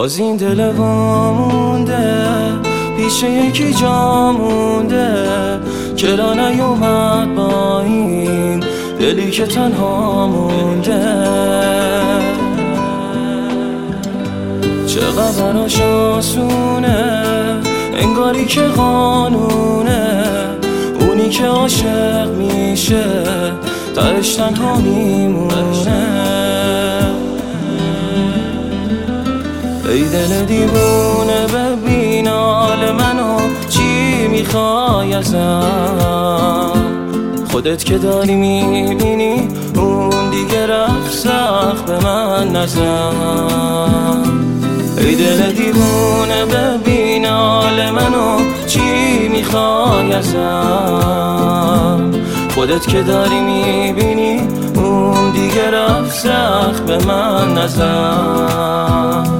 باز این دل وامونده پیش یکی جا مونده که را نیومد با این دلی که تنها مونده. چقدر براش آسونه انگاری که قانونه، اونی که عاشق میشه تهش تنها میمونه. ای دل دیوونه ببین حال منو، چی میخوای ازم؟ خودت که داری میبینی اون دیگه رفت سخت به من نزن. ای دل دیوونه ببین حال منو، چی میخوای ازم؟ خودت که داری میبینی اون دیگه رفت سخت به من نزن.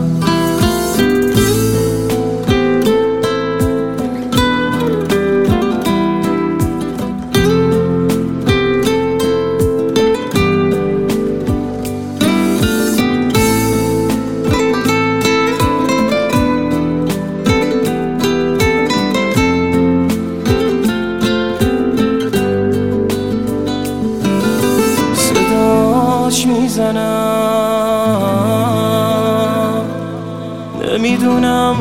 میزنم نمیدونم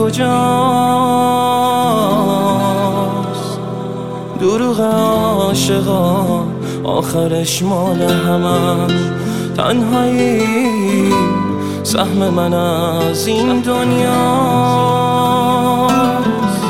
کجاست، دروغ عاشقا آخرش مال همم، تنهایی سهم من از این دنیاست.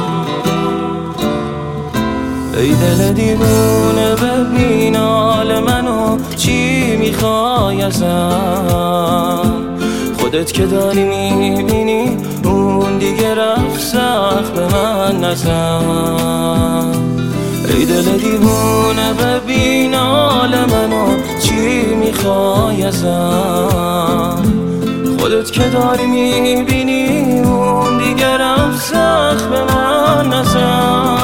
ای دل دیوونه ببین حال منو، چی میخوای ازم؟ خودت که داری میبینی اون دیگه رفت سخت به من نزن. ای دل دیوونه ببین حال منو، چی میخوای ازم؟ خودت که داری میبینی اون دیگه رفت سخت به من نزن.